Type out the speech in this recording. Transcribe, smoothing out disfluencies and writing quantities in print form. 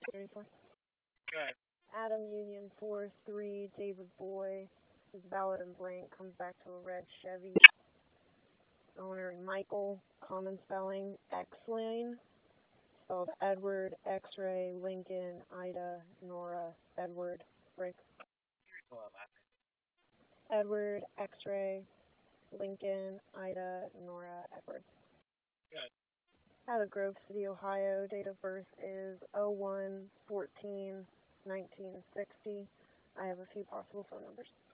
34. Good. Adam Union 4-3, David Boy. Is valid and blank. Comes back to a red Chevy. Owner Michael. Common spelling X-Lane. Spelled Edward, X-Ray, Lincoln, Ida, Nora, Edward, Rick. Edward, X-Ray, Lincoln, Ida, Nora, Edward. Good. Out of Grove City, Ohio. Date of birth is 01/14/1960. I have a few possible phone numbers.